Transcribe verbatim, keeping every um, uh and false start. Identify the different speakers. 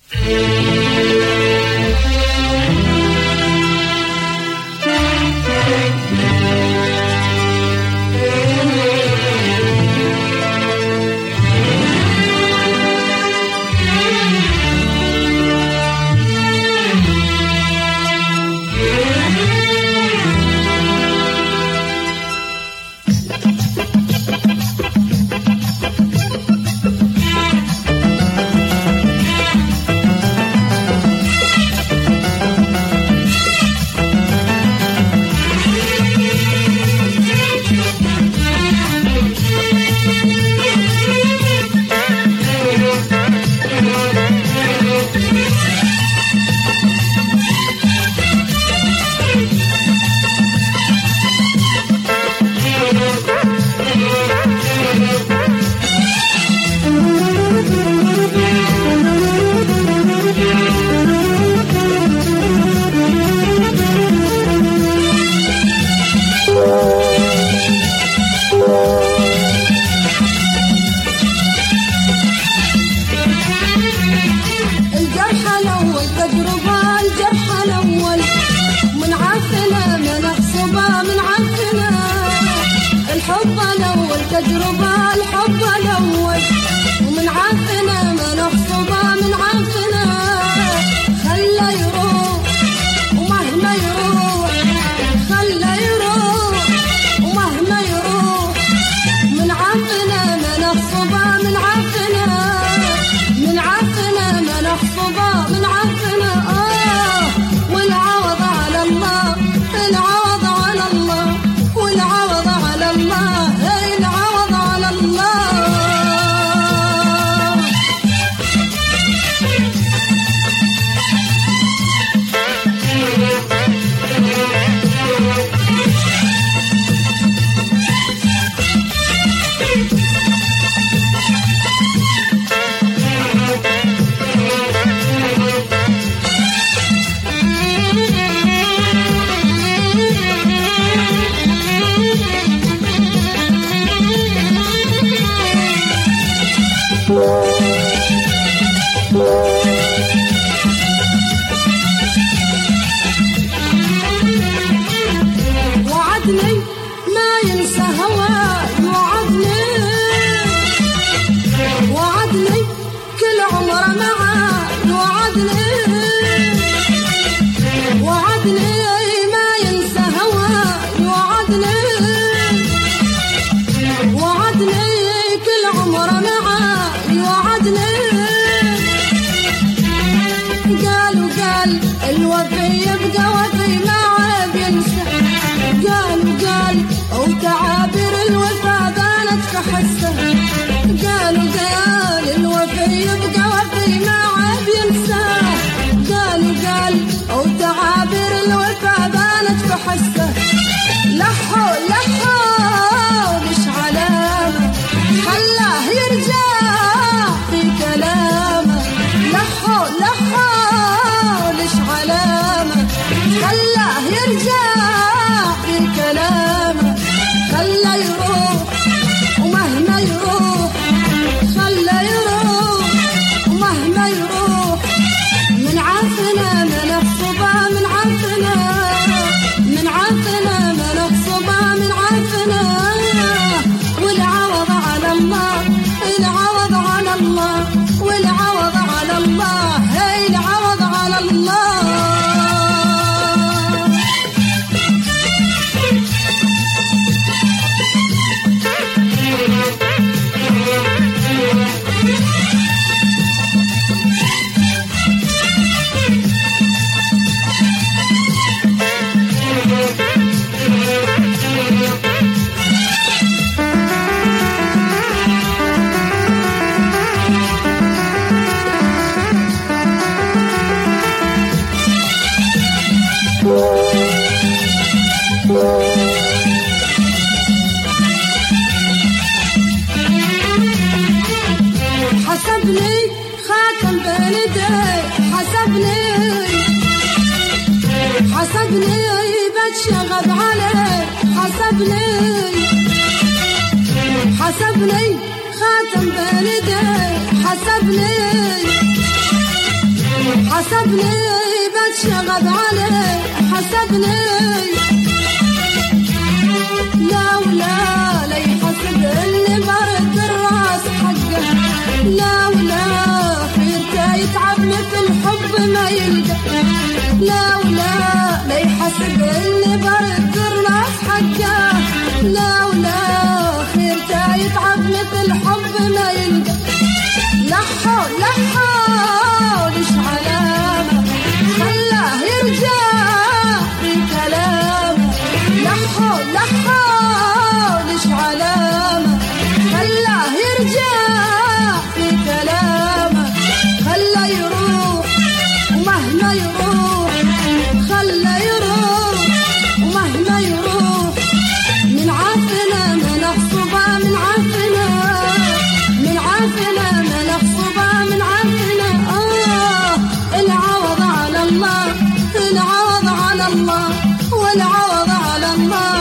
Speaker 1: تجربة الحب الأول ومن عافنا ما نخصبه من عافنا خلى يروح ومهما يروح خلى يروح ومهما يروح من عافنا ما نخصبه من عافنا من عافنا ما نخصبه من عافنا آه والعوض على الله العوض على الله والعوض على الله العوض على الله وعدني ما ينسى هواي وعدني وعدني كل عمره معاي وعدني وعدني ما ينسى هواي وعدني وعدني كل عمره معاي وعدني قالوا قال الوفي يبقى وفي ما عاد ينسى قالوا قال وتعابير الوفا بانت كحسه قالوا قال الوفي يبقى وفي ما عاد ينسى قالوا قال وتعابير الوفا بانت كحسه لحوا لحوا مش علامه خلاه يرجع في كلامه لحوا لحوا مش علامه خلاه يرجع في كلامه خلى يروح ومهما يروح خلى يروح ومهما يروح من عافنا ما نخصبه من عافنا من عافنا ما نخصبه من عافنا والعوض على الله العوض على الله والعوض على الله هي العوض على الله حسبني خاتم بين يدي حسبني حسبني بتشغب عليه حسبني حسبني خاتم بين يدي حسبني حسبني بتشغب عليه حسبني لا ولا لا يحسب اللي برد الراس حقه لا ولا خيرته يتعب مثل حب ما يلقى لا ولا لا يحسب اللي برد الراس حقه لا ولا خيرته يتعب مثل حب ما يلقى لحو لحو ليش علامة خلاه يرجع في كلامه لحو لحو ليش علامة خلاه يرجع في كلامه خلاه يروح ومهما يروح خلاه يروح ومهما يروح من عافنا من أخصبه من عافنا من عافنا من أخصبه من عافنا آه العوض على الله العوض على الله والعوض على الله